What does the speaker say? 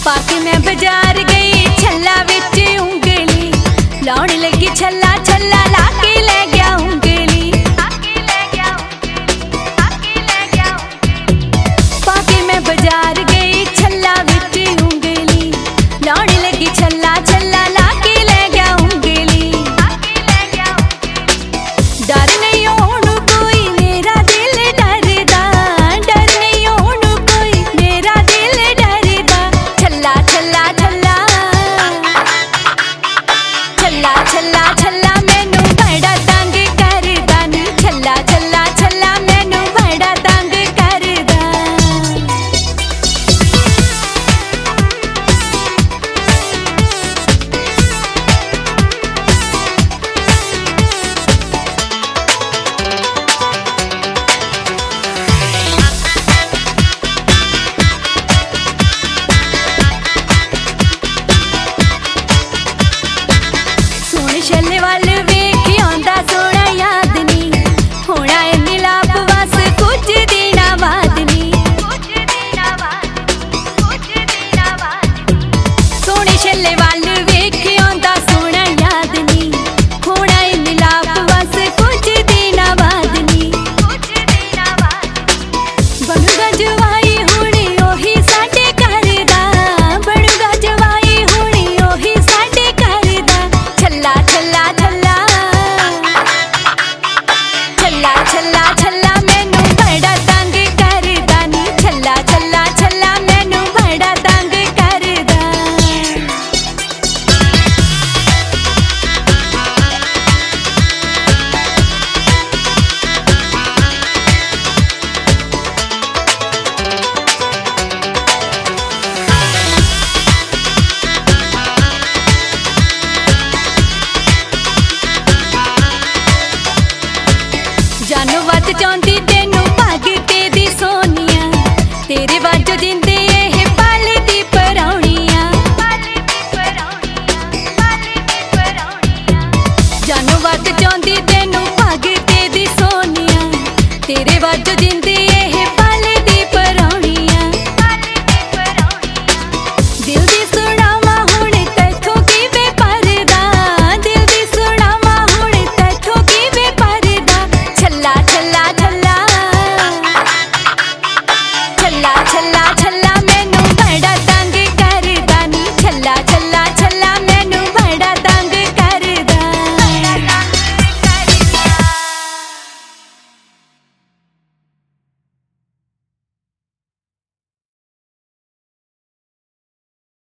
पाके मैं बाजार गई छल्ला विच उंगली लाउण लगी छल्ला छल्ला लाके ले गया उंगली पाके मैं बाजार गई छल्ला विच उंगली लाउण लगी छल्ला छल्ला लाके ले गया उंगली डर नहीं ओनू कोई मेरा दिल डरदा डर नहीं ओनू कोई मेरा दिल डरदा छल्ला छल्ला छल्ला छल्ला छल्ला छल्ला मैनू बड़ा तंग करदा नी छल्ला छल्ला छल्ला मैनू बड़ा तंग करदा छल्ले वाल वेख आंदा सोना याद नी होना ए मिलाप बस कुछ दिना बाद नी सोने छल्ले वाल वेख आंदा सोना याद नी होना ए मिलाप बस कुछ दिना बाद नी बनूगा जवाई हुणी ओही साडे घर दा बनूगा जवाई हुणी ओही साडे घर दा छल्ला छल्ला छल्ला छल्ला छल्ला छल्ला मैनू बड़ा तंग करदा नी छल्ला छल्ला छल्ला मैनू बड़ा तंग करदा जानू वध चाहती तेनू भगते दी सोनिया तेरे बाजो जिंदे एह पल दी परौनिया जानू वध चाहती तेनू भगते दी सोनिया तेरे बाजो जिंदे एह